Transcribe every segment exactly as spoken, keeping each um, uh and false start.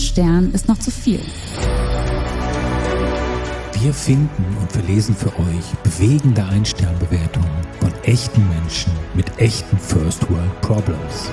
Stern ist noch zu viel. Wir finden und verlesen für euch bewegende Ein-Stern-Bewertungen von echten Menschen mit echten First-World-Problems.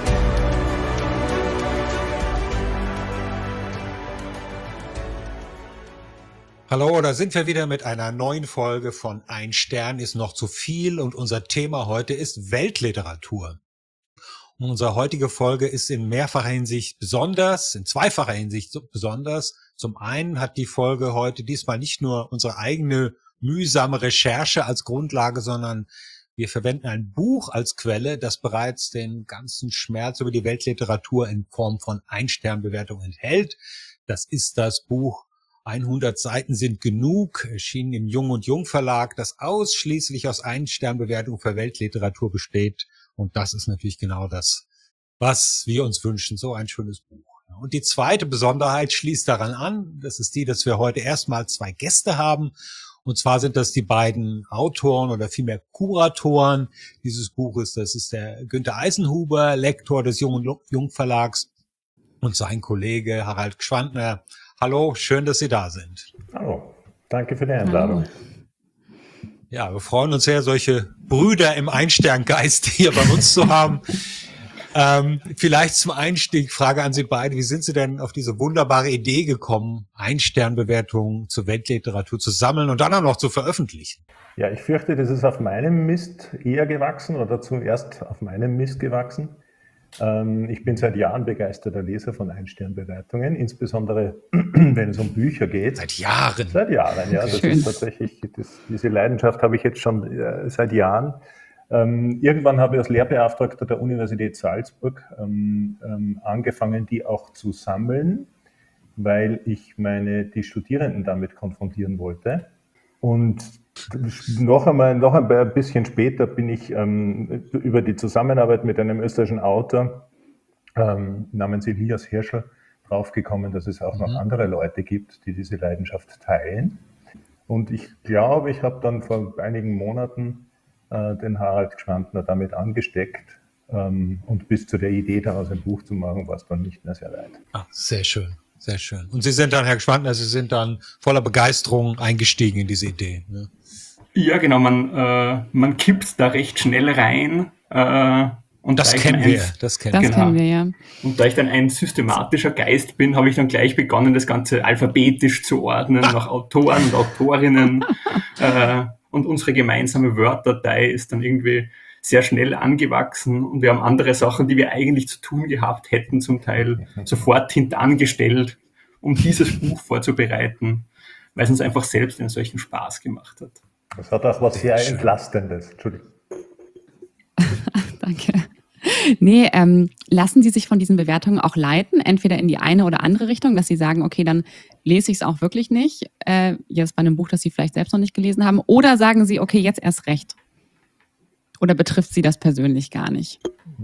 Hallo, da sind wir wieder mit einer neuen Folge von Ein Stern ist noch zu viel und unser Thema heute ist Weltliteratur. Und unsere heutige Folge ist in mehrfacher Hinsicht besonders, in zweifacher Hinsicht besonders. Zum einen hat die Folge heute diesmal nicht nur unsere eigene mühsame Recherche als Grundlage, sondern wir verwenden ein Buch als Quelle, das bereits den ganzen Schmerz über die Weltliteratur in Form von Ein-Stern-Bewertung enthält. Das ist das Buch hundert Seiten sind genug, erschienen im Jung und Jung Verlag, das ausschließlich aus Ein-Stern-Bewertungen für Weltliteratur besteht. Und das ist natürlich genau das, was wir uns wünschen, so ein schönes Buch. Und die zweite Besonderheit schließt daran an, das ist die, dass wir heute erstmal zwei Gäste haben. Und zwar sind das die beiden Autoren oder vielmehr Kuratoren dieses Buches. Das ist der Günther Eisenhuber, Lektor des Jung und Jung Verlags, und sein Kollege Harald Gschwandtner. Hallo, schön, dass Sie da sind. Hallo, danke für die Einladung. Hallo. Ja, wir freuen uns sehr, solche Brüder im Ein-Stern-Geist hier bei uns zu haben. Ähm, vielleicht zum Einstieg Frage an Sie beide. Wie sind Sie denn auf diese wunderbare Idee gekommen, Ein-Stern-Bewertungen zur Weltliteratur zu sammeln und dann auch noch zu veröffentlichen? Ja, ich fürchte, das ist auf meinem Mist eher gewachsen oder zuerst auf meinem Mist gewachsen. Ähm, ich bin seit Jahren begeisterter Leser von Ein-Stern-Bewertungen, insbesondere wenn es um Bücher geht. Seit Jahren? Seit Jahren, ja. Das Schön. ist tatsächlich, das, diese Leidenschaft habe ich jetzt schon äh, seit Jahren. Ähm, irgendwann habe ich als Lehrbeauftragter der Universität Salzburg ähm, ähm, angefangen, die auch zu sammeln, weil ich meine, die Studierenden damit konfrontieren wollte. Und noch einmal, noch ein bisschen später bin ich ähm, über die Zusammenarbeit mit einem österreichischen Autor ähm, namens Elias Hirschl draufgekommen, dass es auch noch Mhm. andere Leute gibt, die diese Leidenschaft teilen. Und ich glaube, ich habe dann vor einigen Monaten äh, den Harald Gschwandtner damit angesteckt. Ähm, und bis zu der Idee, daraus ein Buch zu machen, war es dann nicht mehr sehr weit. Ah, sehr schön, sehr schön. Und Sie sind dann, Herr Gschwandtner, Sie sind dann voller Begeisterung eingestiegen in diese Idee. Ne? Ja, genau, man, äh, man kippt da recht schnell rein. Äh, und Das da ich kennen dann wir, ein- das kennen Das wir. Genau. kennen wir ja. Und da ich dann ein systematischer Geist bin, habe ich dann gleich begonnen, das Ganze alphabetisch zu ordnen, nach Autoren und Autorinnen. äh, und unsere gemeinsame Word-Datei ist dann irgendwie sehr schnell angewachsen. Und wir haben andere Sachen, die wir eigentlich zu tun gehabt hätten, zum Teil sofort hintangestellt, um dieses Buch vorzubereiten, weil es uns einfach selbst einen solchen Spaß gemacht hat. Das hat auch was Sehr sehr schön. Entlastendes. Entschuldigung. Danke. Nee, ähm, lassen Sie sich von diesen Bewertungen auch leiten, entweder in die eine oder andere Richtung, dass Sie sagen, okay, dann lese ich es auch wirklich nicht, äh, jetzt bei einem Buch, das Sie vielleicht selbst noch nicht gelesen haben, oder sagen Sie, okay, jetzt erst recht? Oder betrifft Sie das persönlich gar nicht?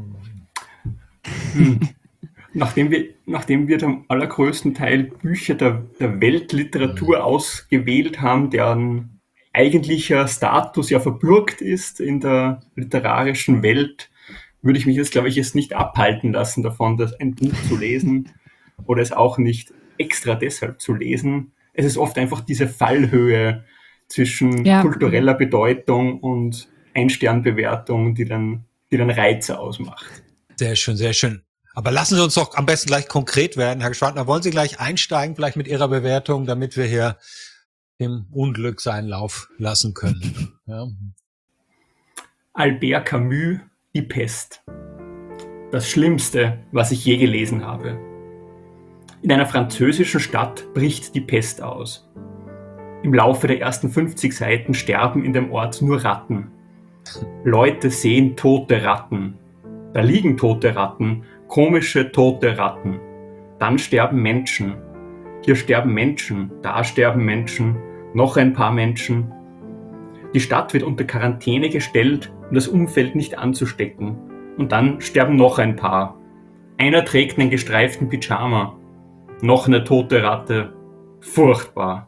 Nachdem wir, nachdem wir zum allergrößten Teil Bücher der, der Weltliteratur ausgewählt haben, deren eigentlicher Status ja verbürgt ist in der literarischen Welt, würde ich mich jetzt, glaube ich, jetzt nicht abhalten lassen davon, das ein Buch zu lesen oder es auch nicht extra deshalb zu lesen. Es ist oft einfach diese Fallhöhe zwischen Ja. kultureller Bedeutung und Ein-Stern-Bewertung, die dann, die dann Reize ausmacht. Sehr schön, sehr schön. Aber lassen Sie uns doch am besten gleich konkret werden. Herr Gschwandtner, wollen Sie gleich einsteigen, vielleicht mit Ihrer Bewertung, damit wir hier dem Unglück seinen Lauf lassen können? Ja. Albert Camus, Die Pest. Das Schlimmste, was ich je gelesen habe. In einer französischen Stadt bricht die Pest aus. Im Laufe der ersten fünfzig Seiten sterben in dem Ort nur Ratten. Leute sehen tote Ratten. Da liegen tote Ratten, komische tote Ratten. Dann sterben Menschen. Hier sterben Menschen, da sterben Menschen, noch ein paar Menschen. Die Stadt wird unter Quarantäne gestellt, um das Umfeld nicht anzustecken. Und dann sterben noch ein paar. Einer trägt einen gestreiften Pyjama. Noch eine tote Ratte. Furchtbar.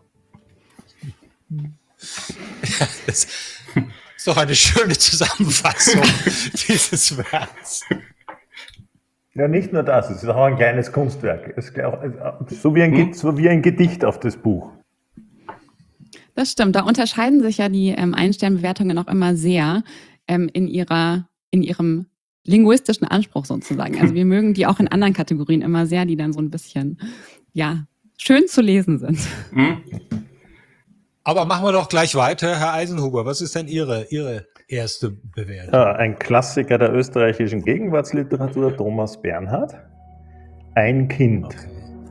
Das ist doch eine schöne Zusammenfassung dieses Werks. Ja, nicht nur das, es ist auch ein kleines Kunstwerk. Es ist auch, so, wie ein, hm? so wie ein Gedicht auf das Buch. Das stimmt, da unterscheiden sich ja die ähm, Ein-Stern-Bewertungen auch immer sehr ähm, in, ihrer, in ihrem linguistischen Anspruch sozusagen. Also wir mögen die auch in anderen Kategorien immer sehr, die dann so ein bisschen, ja, schön zu lesen sind. Mhm. Aber machen wir doch gleich weiter. Herr Eisenhuber, was ist denn Ihre, Ihre erste Bewertung? Ja, ein Klassiker der österreichischen Gegenwartsliteratur, Thomas Bernhard. Ein Kind. Okay.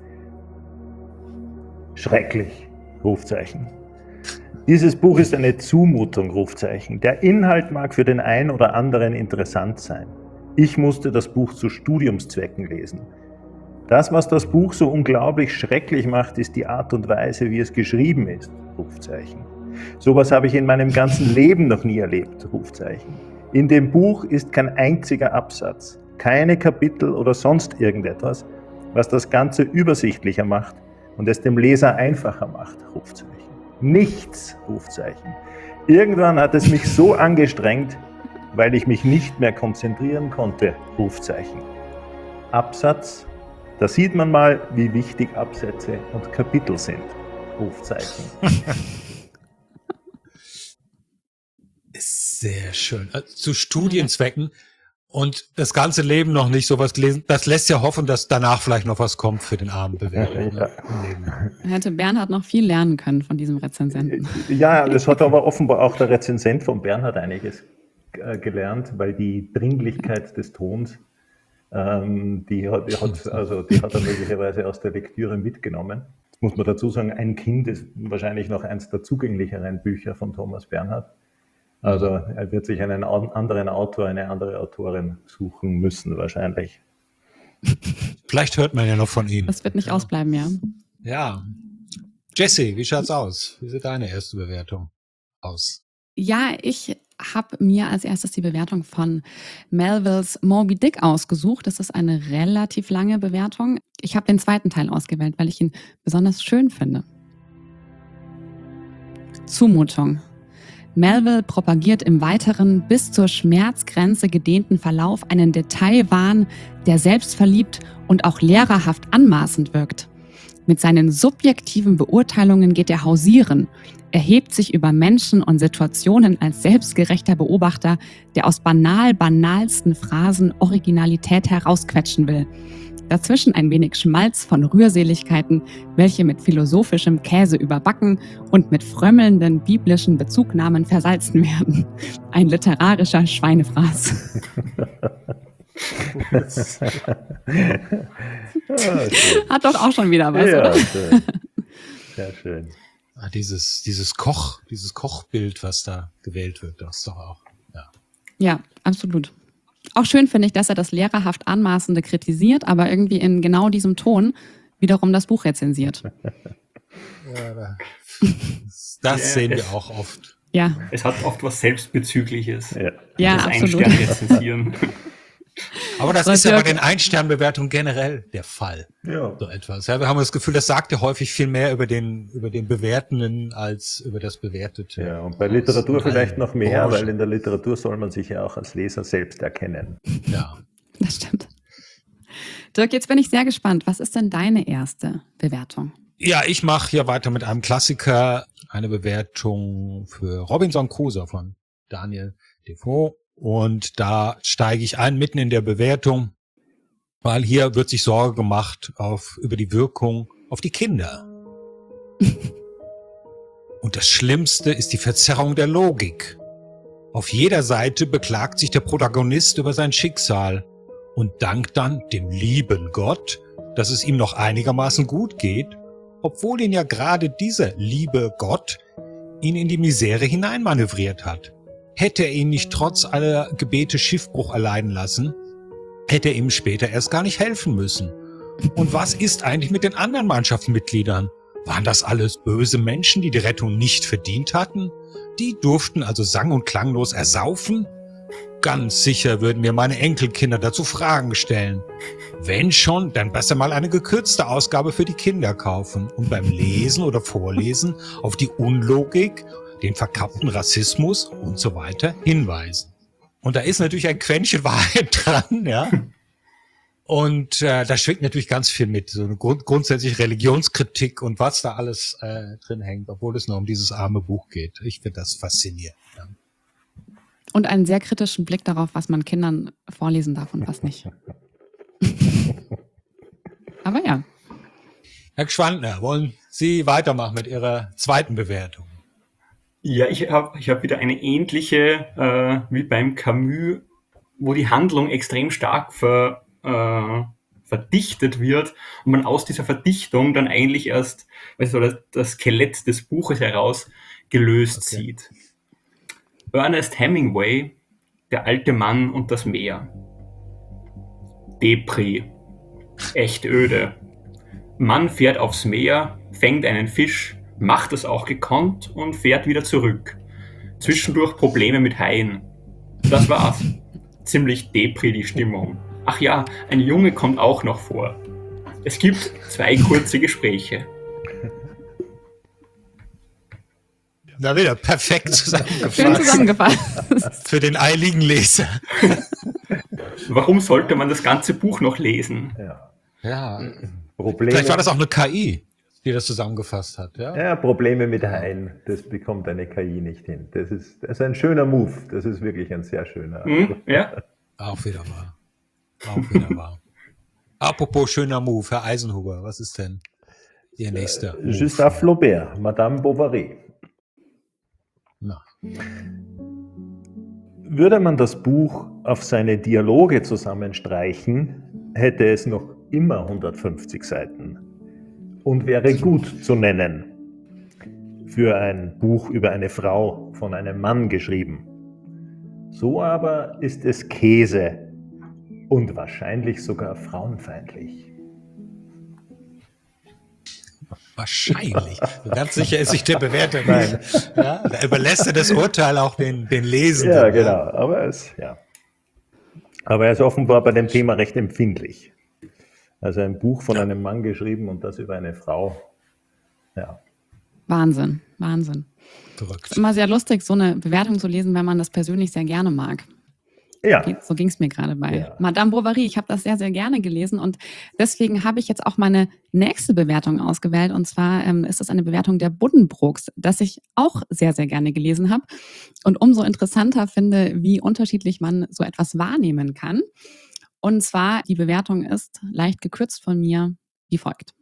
Schrecklich, Rufzeichen. Dieses Buch ist eine Zumutung, Rufzeichen. Der Inhalt mag für den einen oder anderen interessant sein. Ich musste das Buch zu Studiumszwecken lesen. Das, was das Buch so unglaublich schrecklich macht, ist die Art und Weise, wie es geschrieben ist, Rufzeichen. Sowas habe ich in meinem ganzen Leben noch nie erlebt, Rufzeichen. In dem Buch ist kein einziger Absatz, keine Kapitel oder sonst irgendetwas, was das Ganze übersichtlicher macht und es dem Leser einfacher macht, Rufzeichen. Nichts, Rufzeichen. Irgendwann hat es mich so angestrengt, weil ich mich nicht mehr konzentrieren konnte, Rufzeichen. Absatz, da sieht man mal, wie wichtig Absätze und Kapitel sind, Rufzeichen. Sehr schön. Zu Studienzwecken und das ganze Leben noch nicht sowas gelesen. Das lässt ja hoffen, dass danach vielleicht noch was kommt für den armen Bewerber. Ja. Hätte Bernhard noch viel lernen können von diesem Rezensenten. Ja, das hat aber offenbar auch der Rezensent von Bernhard einiges äh, gelernt, weil die Dringlichkeit des Tons, ähm, die, hat, die, hat, also, die hat er möglicherweise aus der Lektüre mitgenommen. Jetzt muss man dazu sagen, Ein Kind ist wahrscheinlich noch eins der zugänglicheren Bücher von Thomas Bernhard. Also er wird sich einen anderen Autor, eine andere Autorin suchen müssen wahrscheinlich. Vielleicht hört man ja noch von ihm. Das wird nicht ja. ausbleiben, ja. Ja. Jesse, wie schaut's aus? Wie sieht deine erste Bewertung aus? Ja, ich habe mir als erstes die Bewertung von Melvilles Moby Dick ausgesucht. Das ist eine relativ lange Bewertung. Ich habe den zweiten Teil ausgewählt, weil ich ihn besonders schön finde. Zumutung. Melville propagiert im weiteren, bis zur Schmerzgrenze gedehnten Verlauf einen Detailwahn, der selbstverliebt und auch lehrerhaft anmaßend wirkt. Mit seinen subjektiven Beurteilungen geht er hausieren, erhebt sich über Menschen und Situationen als selbstgerechter Beobachter, der aus banal banalsten Phrasen Originalität herausquetschen will. Dazwischen ein wenig Schmalz von Rührseligkeiten, welche mit philosophischem Käse überbacken und mit frömmelnden biblischen Bezugnahmen versalzen werden. Ein literarischer Schweinefraß. Hat doch auch schon wieder was, ja, oder? Schön. Sehr schön. Ah, dieses, dieses Koch, dieses Kochbild, was da gewählt wird, das ist doch auch, ja. Ja, absolut. Auch schön finde ich, dass er das lehrerhaft Anmaßende kritisiert, aber irgendwie in genau diesem Ton wiederum das Buch rezensiert. Ja, da, das Ja, sehen wir es- auch oft. Ja, Es hat oft was Selbstbezügliches. Ja. ja, das absolut. Ein-Stern rezensieren. Aber das So, ist ja bei Dirk- den Ein-Stern-Bewertungen generell der Fall. Ja. So etwas. Ja, wir haben das Gefühl, das sagt ja häufig viel mehr über den, über den Bewertenden als über das Bewertete. Ja, und bei Literatur Aus vielleicht allen noch mehr, Branchen. weil in der Literatur soll man sich ja auch als Leser selbst erkennen. Ja. Das stimmt. Dirk, jetzt bin ich sehr gespannt. Was ist denn deine erste Bewertung? Ja, ich mache hier weiter mit einem Klassiker, eine Bewertung für Robinson Crusoe von Daniel Defoe. Und da steige ich ein mitten in der Bewertung, weil hier wird sich Sorge gemacht auf, über die Wirkung auf die Kinder. Und das Schlimmste ist die Verzerrung der Logik. Auf jeder Seite beklagt sich der Protagonist über sein Schicksal und dankt dann dem lieben Gott, dass es ihm noch einigermaßen gut geht, obwohl ihn ja gerade dieser liebe Gott ihn in die Misere hineinmanövriert hat. Hätte er ihn nicht trotz aller Gebete Schiffbruch erleiden lassen, hätte er ihm später erst gar nicht helfen müssen. Und was ist eigentlich mit den anderen Mannschaftsmitgliedern? Waren das alles böse Menschen, die die Rettung nicht verdient hatten? Die durften also sang- und klanglos ersaufen? Ganz sicher würden mir meine Enkelkinder dazu Fragen stellen. Wenn schon, dann besser mal eine gekürzte Ausgabe für die Kinder kaufen und beim Lesen oder Vorlesen auf die Unlogik, den verkappten Rassismus und so weiter hinweisen. Und da ist natürlich ein Quäntchen Wahrheit dran, ja. Und äh, da schwingt natürlich ganz viel mit, so eine Grund, grundsätzlich Religionskritik und was da alles äh, drin hängt, obwohl es nur um dieses arme Buch geht. Ich finde das faszinierend. Ja. Und einen sehr kritischen Blick darauf, was man Kindern vorlesen darf und was nicht. Aber ja. Herr Gschwandner, wollen Sie weitermachen mit Ihrer zweiten Bewertung? Ja, ich habe ich hab wieder eine ähnliche äh, wie beim Camus, wo die Handlung extrem stark ver, äh, verdichtet wird und man aus dieser Verdichtung dann eigentlich erst weißt du, das, das Skelett des Buches heraus gelöst Okay. sieht. Ernest Hemingway, Der alte Mann und das Meer. Depri. Echt öde. Mann fährt aufs Meer, fängt einen Fisch, macht es auch gekonnt und fährt wieder zurück. Zwischendurch Probleme mit Haien. Das war's. Ziemlich Depri die Stimmung. Ach ja, ein Junge kommt auch noch vor. Es gibt zwei kurze Gespräche. Na wieder, perfekt Schön zusammengefasst zusammengefasst. für den eiligen Leser. Warum sollte man das ganze Buch noch lesen? Ja. Ja, Probleme, vielleicht war das auch eine K I, die das zusammengefasst hat. Ja, ja, Probleme mit Haien, das bekommt eine K I nicht hin. Das ist, das ist ein schöner Move. Das ist wirklich ein sehr schöner. Hm? Ja? Auch wieder wahr. Auch wieder wahr. Apropos schöner Move, Herr Eisenhuber, was ist denn Ihr nächster Move? Gustave Flaubert, Madame Bovary. Na, Würde man das Buch auf seine Dialoge zusammenstreichen, hätte es noch immer hundertfünfzig Seiten und wäre gut zu nennen. Für ein Buch über eine Frau von einem Mann geschrieben. So aber ist es Käse und wahrscheinlich sogar frauenfeindlich. wahrscheinlich. So ganz sicher ist sich der Bewerter nicht. Ja, da überlässt er das Urteil auch den, den Lesenden. Ja, genau. Aber es, ja. Aber er ist offenbar bei dem Thema recht empfindlich. Also ein Buch von einem Mann geschrieben und das über eine Frau. Ja. Wahnsinn, Wahnsinn. Verrückt. Es ist immer sehr lustig, so eine Bewertung zu lesen, wenn man das persönlich sehr gerne mag. Ja. So ging es mir gerade bei Ja. Madame Bovary. Ich habe das sehr, sehr gerne gelesen und deswegen habe ich jetzt auch meine nächste Bewertung ausgewählt. Und zwar ähm, ist das eine Bewertung der Buddenbrooks, das ich auch sehr, sehr gerne gelesen habe und umso interessanter finde, wie unterschiedlich man so etwas wahrnehmen kann. Und zwar, die Bewertung ist leicht gekürzt von mir wie folgt.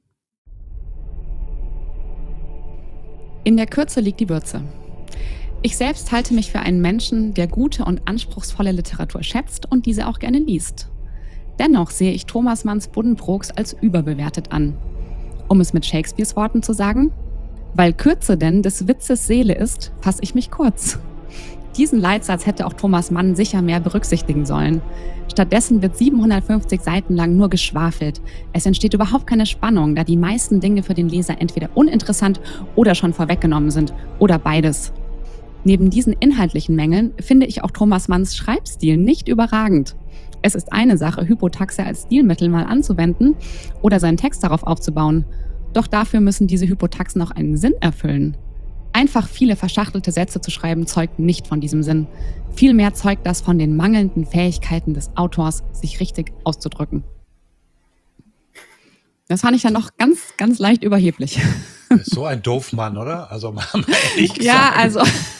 In der Kürze liegt die Würze. Ich selbst halte mich für einen Menschen, der gute und anspruchsvolle Literatur schätzt und diese auch gerne liest. Dennoch sehe ich Thomas Manns Buddenbrooks als überbewertet an. Um es mit Shakespeares Worten zu sagen, weil Kürze denn des Witzes Seele ist, fasse ich mich kurz. Diesen Leitsatz hätte auch Thomas Mann sicher mehr berücksichtigen sollen. Stattdessen wird siebenhundertfünfzig Seiten lang nur geschwafelt. Es entsteht überhaupt keine Spannung, da die meisten Dinge für den Leser entweder uninteressant oder schon vorweggenommen sind oder beides. Neben diesen inhaltlichen Mängeln finde ich auch Thomas Manns Schreibstil nicht überragend. Es ist eine Sache, Hypotaxe als Stilmittel mal anzuwenden oder seinen Text darauf aufzubauen. Doch dafür müssen diese Hypotaxen auch einen Sinn erfüllen. Einfach viele verschachtelte Sätze zu schreiben, zeugt nicht von diesem Sinn. Vielmehr zeugt das von den mangelnden Fähigkeiten des Autors, sich richtig auszudrücken. Das fand ich dann noch ganz, ganz leicht überheblich. So ein Doofmann, oder? Also mal ehrlich gesagt. Ja, also.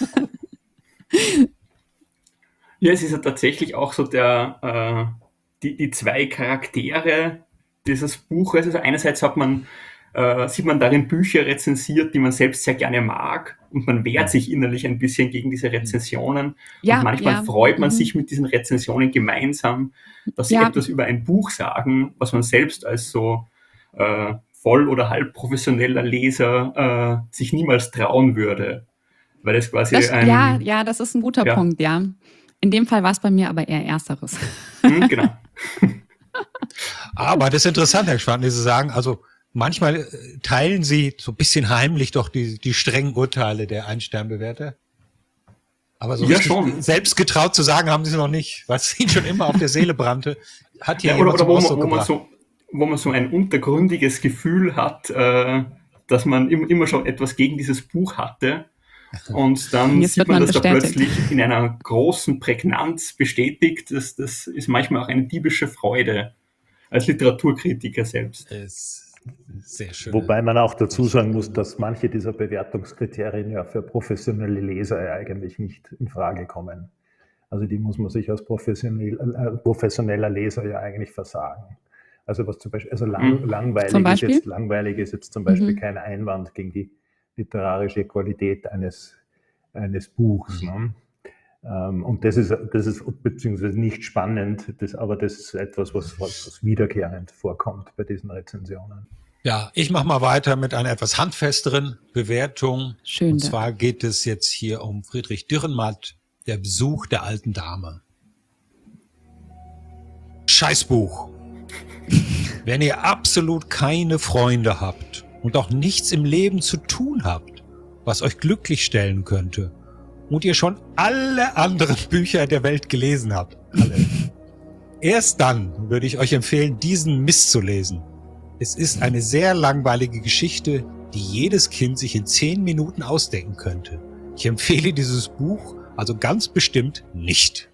Ja, es ist ja tatsächlich auch so der, äh, die, die zwei Charaktere dieses Buches. Also einerseits hat man, äh, sieht man darin Bücher rezensiert, die man selbst sehr gerne mag und man wehrt sich innerlich ein bisschen gegen diese Rezensionen. Ja, und manchmal ja, freut man mhm. sich mit diesen Rezensionen gemeinsam, dass sie Ja. etwas über ein Buch sagen, was man selbst als so äh, voll- oder halb professioneller Leser äh, sich niemals trauen würde. Weil es quasi Das, ein... ja, ja, das ist ein guter Ja. Punkt, ja. In dem Fall war es bei mir aber eher Ersteres. Hm, genau. Aber das ist interessant, Herr Schwand, Sie sagen, also manchmal äh, teilen Sie so ein bisschen heimlich doch die, die strengen Urteile der Ein-Stern-Bewerter. Aber so Ja, richtig schon. selbst getraut zu sagen, haben Sie es noch nicht, was Ihnen schon immer auf der Seele brannte. Hat hier Ja, oder jemand oder zum wo, man, Ausdruck wo, man gebracht. so, wo man so ein untergründiges Gefühl hat, äh, dass man im, immer schon etwas gegen dieses Buch hatte. Und dann Jetzt sieht wird man, man das da bestätigt. plötzlich in einer großen Prägnanz bestätigt. Das, das ist manchmal auch eine diebische Freude. als Literaturkritiker selbst. Ist sehr schön. Wobei man auch dazu sagen muss, dass manche dieser Bewertungskriterien ja für professionelle Leser ja eigentlich nicht in Frage kommen. Also die muss man sich als professionell, äh, professioneller Leser ja eigentlich versagen. Also was zum Beispiel, also lang, Mhm. langweilig, Zum ist Beispiel? jetzt, langweilig ist jetzt zum Beispiel Mhm. kein Einwand gegen die literarische Qualität eines, eines Buchs. Ne? Ähm, und das ist, das ist beziehungsweise nicht spannend, das, aber das ist etwas, was, was, was wiederkehrend vorkommt bei diesen Rezensionen. Ja, ich mache mal weiter mit einer etwas handfesteren Bewertung. Schön. Und zwar geht es jetzt hier um Friedrich Dürrenmatt, Der Besuch der alten Dame. Scheißbuch. Wenn ihr absolut keine Freunde habt und auch nichts im Leben zu tun habt, was euch glücklich stellen könnte, und ihr schon alle anderen Bücher der Welt gelesen habt, alle, erst dann würde ich euch empfehlen, diesen Mist zu lesen. Es ist eine sehr langweilige Geschichte, die jedes Kind sich in zehn Minuten ausdenken könnte. Ich empfehle dieses Buch also ganz bestimmt nicht.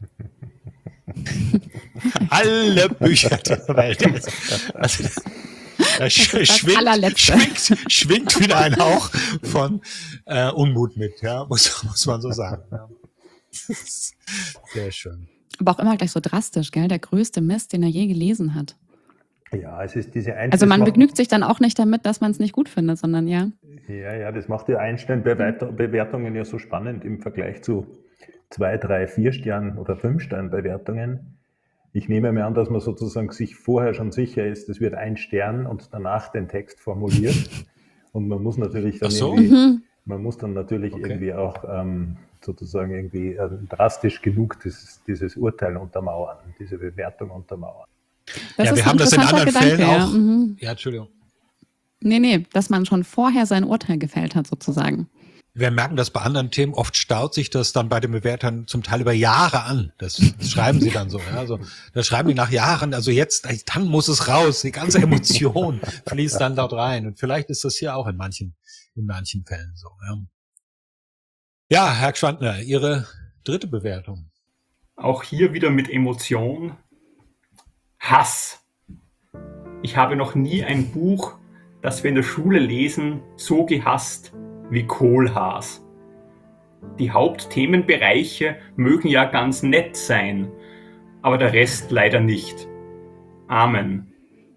Alle Bücher der Welt. Also, da sch Das schwingt, allerletzte. schwingt, schwingt wieder ein Hauch von äh, Unmut mit, ja, muss, muss man so sagen. Ja. Sehr schön. Aber auch immer gleich so drastisch, gell? Der größte Mist, den er je gelesen hat. Ja, es ist diese Einstellung. Also man begnügt sich dann auch nicht damit, dass man es nicht gut findet, sondern ja. Ja, ja, das macht die Einsternbewertungen ja so spannend im Vergleich zu zwei, drei, vier Sternen oder fünf Stern Bewertungen. Ich nehme mir an, dass man sozusagen sich vorher schon sicher ist, es wird ein Stern und danach den Text formuliert. Und man muss natürlich dann Ach so? irgendwie, Mhm. man muss dann natürlich Okay. irgendwie auch ähm, sozusagen irgendwie äh, drastisch genug dieses, dieses Urteil untermauern, diese Bewertung untermauern. Das Ja, ist wir ein haben das in interessanter anderen Fällen Gedanke, auch. Ja. Mhm. Ja, Entschuldigung. Nee, nee, dass man schon vorher sein Urteil gefällt hat, sozusagen. Wir merken das bei anderen Themen, oft staut sich das dann bei den Bewertern zum Teil über Jahre an. Das, das schreiben sie dann so. Ja. Also, das schreiben die nach Jahren, also jetzt, dann muss es raus. Die ganze Emotion fließt dann dort rein. Und vielleicht ist das hier auch in manchen, in manchen Fällen so. Ja, ja, Herr Gschwandner, Ihre dritte Bewertung. Auch hier wieder mit Emotion. Hass. Ich habe noch nie ein Buch, das wir in der Schule lesen, so gehasst wie Kohlhaas. Die Hauptthemenbereiche mögen ja ganz nett sein, aber der Rest leider nicht. Amen.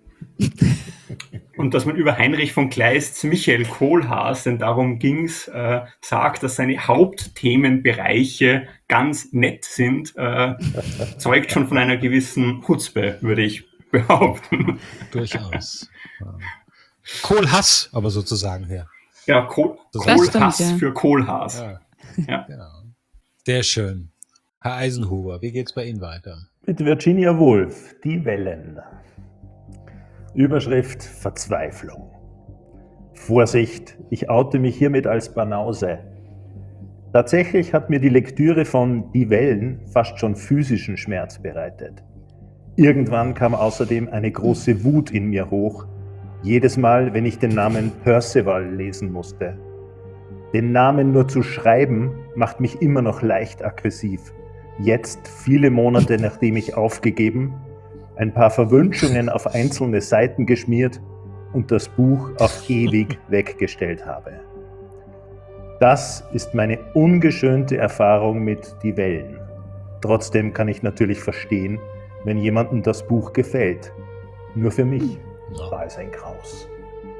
Und dass man über Heinrich von Kleists Michael Kohlhaas, denn darum ging's, äh, sagt, dass seine Hauptthemenbereiche ganz nett sind, äh, zeugt schon von einer gewissen Chutzpe, würde ich behaupten. Durchaus. Ja. Kohlhass, aber sozusagen her. Ja, Kohl, Das Kohlhass stimmt, ja. für Kohlhaas. Ja, Ja. genau. Sehr schön. Herr Eisenhuber, wie geht's bei Ihnen weiter? Mit Virginia Woolf, Die Wellen. Überschrift Verzweiflung. Vorsicht, ich oute mich hiermit als Banause. Tatsächlich hat mir die Lektüre von Die Wellen fast schon physischen Schmerz bereitet. Irgendwann kam außerdem eine große Wut in mir hoch, jedes Mal, wenn ich den Namen Perceval lesen musste. Den Namen nur zu schreiben, macht mich immer noch leicht aggressiv. Jetzt, viele Monate nachdem ich aufgegeben, ein paar Verwünschungen auf einzelne Seiten geschmiert und das Buch auf ewig weggestellt habe. Das ist meine ungeschönte Erfahrung mit Die Wellen. Trotzdem kann ich natürlich verstehen, wenn jemandem das Buch gefällt. Nur für mich war es ein Graus.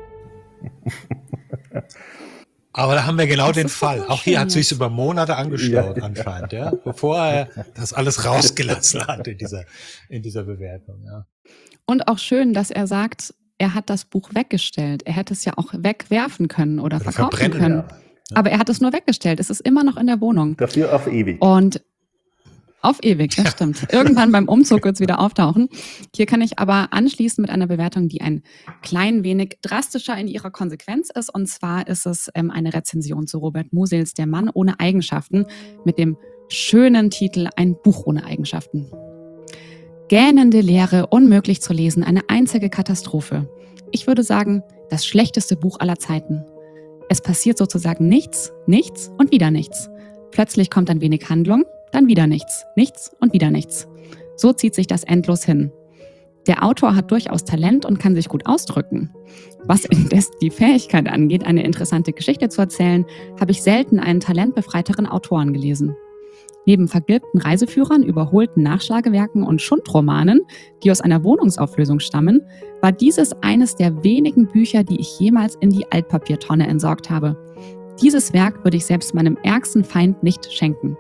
Aber da haben wir genau Das den ist doch Fall. mal Auch hier schön hat sich jetzt. über Monate angestaut Ja. anscheinend, ja, bevor er das alles rausgelassen hat in dieser, in dieser Bewertung. Ja. Und auch schön, dass er sagt, er hat das Buch weggestellt. Er hätte es ja auch wegwerfen können oder, Oder verkaufen verbrennen, können. Ja. Aber er hat es nur weggestellt. Es ist immer noch in der Wohnung. Dafür auf ewig. Und auf ewig, das stimmt. Irgendwann beim Umzug wird es wieder auftauchen. Hier kann ich aber anschließen mit einer Bewertung, die ein klein wenig drastischer in ihrer Konsequenz ist. Und zwar ist es ähm, eine Rezension zu Robert Musels Der Mann ohne Eigenschaften mit dem schönen Titel Ein Buch ohne Eigenschaften. Gähnende Leere, unmöglich zu lesen, eine einzige Katastrophe. Ich würde sagen, das schlechteste Buch aller Zeiten. Es passiert sozusagen nichts, nichts und wieder nichts. Plötzlich kommt ein wenig Handlung, dann wieder nichts, nichts und wieder nichts. So zieht sich das endlos hin. Der Autor hat durchaus Talent und kann sich gut ausdrücken. Was indes die Fähigkeit angeht, eine interessante Geschichte zu erzählen, habe ich selten einen talentbefreiteren Autoren gelesen. Neben vergilbten Reiseführern, überholten Nachschlagewerken und Schundromanen, die aus einer Wohnungsauflösung stammen, war dieses eines der wenigen Bücher, die ich jemals in die Altpapiertonne entsorgt habe. Dieses Werk würde ich selbst meinem ärgsten Feind nicht schenken.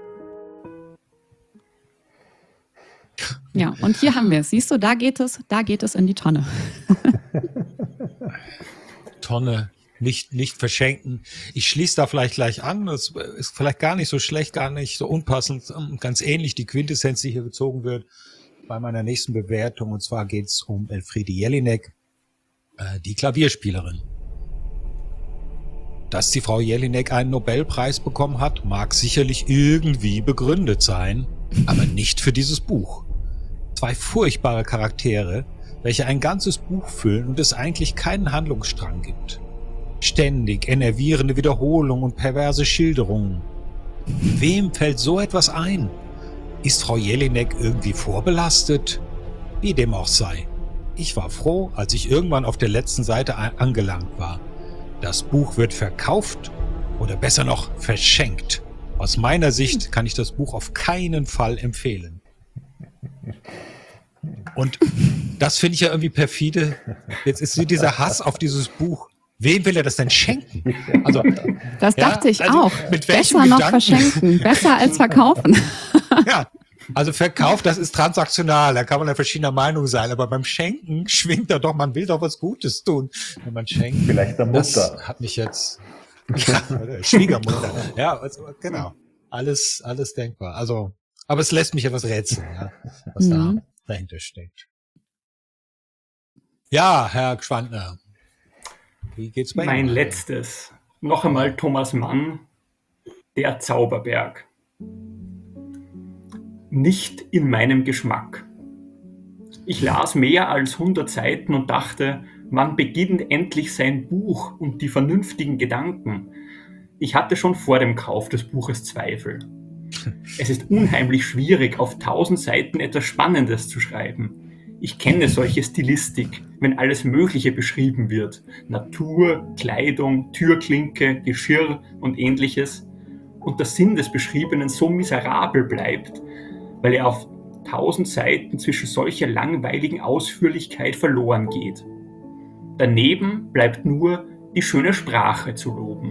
Ja, und hier haben wir es. Siehst du, da geht es, da geht es in die Tonne. Tonne, nicht, nicht verschenken. Ich schließe da vielleicht gleich an. Das ist vielleicht gar nicht so schlecht, gar nicht so unpassend. Ganz ähnlich die Quintessenz, die hier gezogen wird bei meiner nächsten Bewertung. Und zwar geht es um Elfriede Jelinek, äh, die Klavierspielerin. Dass die Frau Jelinek einen Nobelpreis bekommen hat, mag sicherlich irgendwie begründet sein, aber nicht für dieses Buch. Zwei furchtbare Charaktere, welche ein ganzes Buch füllen und es eigentlich keinen Handlungsstrang gibt. Ständig enervierende Wiederholungen und perverse Schilderungen. Wem fällt so etwas ein? Ist Frau Jelinek irgendwie vorbelastet? Wie dem auch sei. Ich war froh, als ich irgendwann auf der letzten Seite angelangt war. Das Buch wird verkauft oder besser noch verschenkt. Aus meiner Sicht kann ich das Buch auf keinen Fall empfehlen. Und das finde ich ja irgendwie perfide. Jetzt ist dieser Hass auf dieses Buch. Wem will er das denn schenken? Also, das dachte ja, ich also auch. Mit welchem Besser noch Gedanken? Verschenken. Besser als verkaufen. Ja, also Verkauf, das ist transaktional. Da kann man ja verschiedener Meinung sein. Aber beim Schenken schwingt da doch, man will doch was Gutes tun, wenn man schenkt. Vielleicht der Mutter. Das hat mich jetzt... Ja, Schwiegermutter. Ja, also, genau. Alles, alles denkbar. Also, aber es lässt mich etwas rätseln, ja, was Mhm. da dahinter steckt. Ja, Herr Gschwandner, wie geht's bei Mein Ihnen? letztes. Noch einmal Thomas Mann, Der Zauberberg. Nicht in meinem Geschmack. Ich las mehr als hundert Seiten und dachte, wann beginnt endlich sein Buch und die vernünftigen Gedanken? Ich hatte schon vor dem Kauf des Buches Zweifel. Es ist unheimlich schwierig, auf tausend Seiten etwas Spannendes zu schreiben. Ich kenne solche Stilistik, wenn alles Mögliche beschrieben wird. Natur, Kleidung, Türklinke, Geschirr und ähnliches. Und der Sinn des Beschriebenen so miserabel bleibt, weil er auf tausend Seiten zwischen solcher langweiligen Ausführlichkeit verloren geht. Daneben bleibt nur die schöne Sprache zu loben.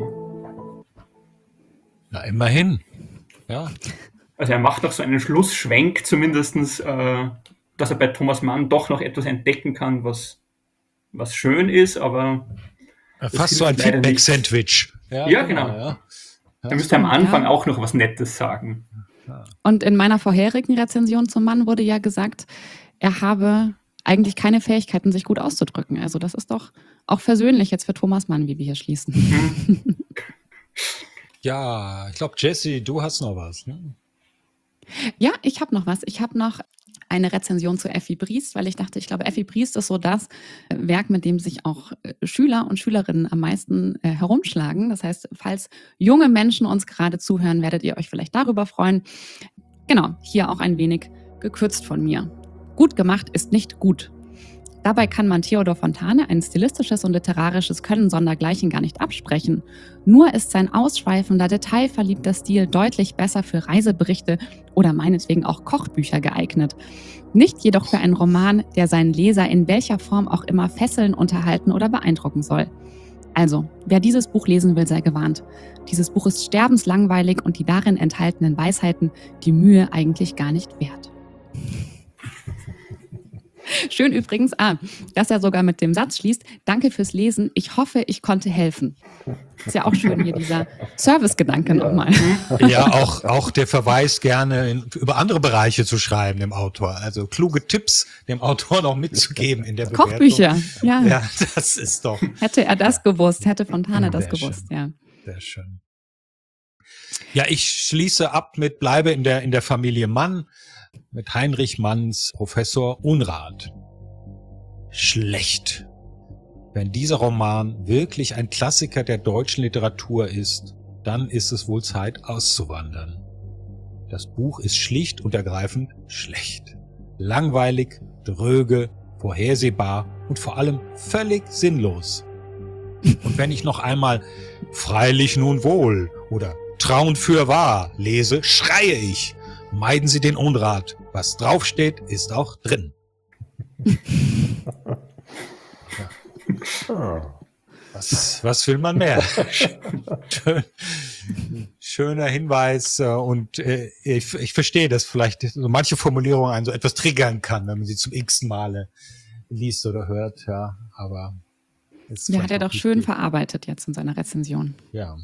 Na, immerhin. Ja. Also er macht noch so einen Schlussschwenk zumindestens, äh, dass er bei Thomas Mann doch noch etwas entdecken kann, was, was schön ist, aber Fast so ein hilft leider nicht. Feedback-Sandwich. Ja, genau. Ja. Er müsste am Anfang Ja. auch noch was Nettes sagen. Und in meiner vorherigen Rezension zum Mann wurde ja gesagt, er habe eigentlich keine Fähigkeiten, sich gut auszudrücken. Also das ist doch auch versöhnlich jetzt für Thomas Mann, wie wir hier schließen. Ja, ich glaube, Jesse, du hast noch was. Ne? Ja, ich habe noch was. Ich habe noch eine Rezension zu Effi Briest, weil ich dachte, ich glaube, Effi Briest ist so das äh, Werk, mit dem sich auch äh, Schüler und Schülerinnen am meisten äh, herumschlagen. Das heißt, falls junge Menschen uns gerade zuhören, werdet ihr euch vielleicht darüber freuen. Genau, hier auch ein wenig gekürzt von mir. Gut gemacht ist nicht gut. Dabei kann man Theodor Fontane ein stilistisches und literarisches Können sondergleichen gar nicht absprechen. Nur ist sein ausschweifender, detailverliebter Stil deutlich besser für Reiseberichte oder meinetwegen auch Kochbücher geeignet. Nicht jedoch für einen Roman, der seinen Leser in welcher Form auch immer fesseln, unterhalten oder beeindrucken soll. Also, wer dieses Buch lesen will, sei gewarnt. Dieses Buch ist sterbenslangweilig und die darin enthaltenen Weisheiten die Mühe eigentlich gar nicht wert. Schön übrigens, ah, dass er sogar mit dem Satz schließt, danke fürs Lesen, ich hoffe, ich konnte helfen. Ist ja auch schön hier dieser Service-Gedanke Ja. nochmal. Ja, auch, auch der Verweis gerne in, über andere Bereiche zu schreiben dem Autor. Also kluge Tipps dem Autor noch mitzugeben in der Bewertung. Kochbücher, ja. Ja, das ist doch Hätte er das gewusst, hätte Fontane das Sehr gewusst, schön. ja. sehr schön. Ja, ich schließe ab mit, bleibe in der, in der Familie Mann, mit Heinrich Manns Professor Unrat. Schlecht. Wenn dieser Roman wirklich ein Klassiker der deutschen Literatur ist, dann ist es wohl Zeit auszuwandern. Das Buch ist schlicht und ergreifend schlecht. Langweilig, dröge, vorhersehbar und vor allem völlig sinnlos. Und wenn ich noch einmal freilich nun wohl oder Trauen für wahr lese, schreie ich. Meiden Sie den Unrat. Was draufsteht, ist auch drin. Ja. Was, was will man mehr? Schön, schöner Hinweis und äh, ich, ich verstehe, dass vielleicht so manche Formulierung einen so etwas triggern kann, wenn man sie zum x-ten Male liest oder hört. Ja, aber es ja, hat er doch schön verarbeitet jetzt in seiner Rezension. Ja.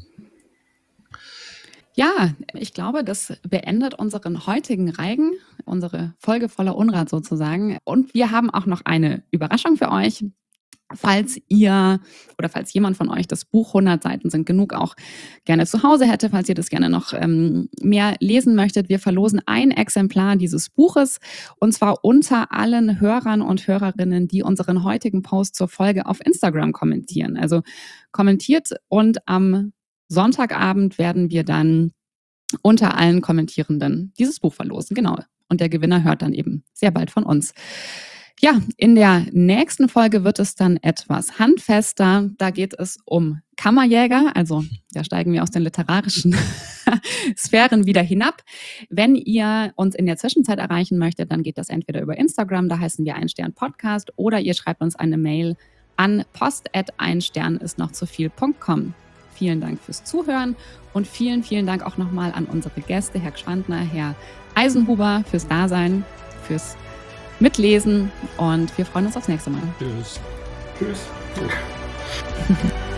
Ja, ich glaube, das beendet unseren heutigen Reigen, unsere Folge voller Unrat sozusagen. Und wir haben auch noch eine Überraschung für euch. Falls ihr oder falls jemand von euch das Buch hundert Seiten sind genug auch gerne zu Hause hätte, falls ihr das gerne noch ähm, mehr lesen möchtet, wir verlosen ein Exemplar dieses Buches und zwar unter allen Hörern und Hörerinnen, die unseren heutigen Post zur Folge auf Instagram kommentieren. Also kommentiert und am Sonntagabend werden wir dann unter allen Kommentierenden dieses Buch verlosen. Genau. Und der Gewinner hört dann eben sehr bald von uns. Ja, in der nächsten Folge wird es dann etwas handfester. Da geht es um Kammerjäger, also da steigen wir aus den literarischen Sphären wieder hinab. Wenn ihr uns in der Zwischenzeit erreichen möchtet, dann geht das entweder über Instagram, da heißen wir Ein Stern Podcast, oder ihr schreibt uns eine Mail an post at einstern ist noch zu viel punkt com. Vielen Dank fürs Zuhören und vielen, vielen Dank auch nochmal an unsere Gäste, Herr Gschwandner, Herr Eisenhuber, fürs Dasein, fürs Mitlesen und wir freuen uns aufs nächste Mal. Tschüss. Tschüss.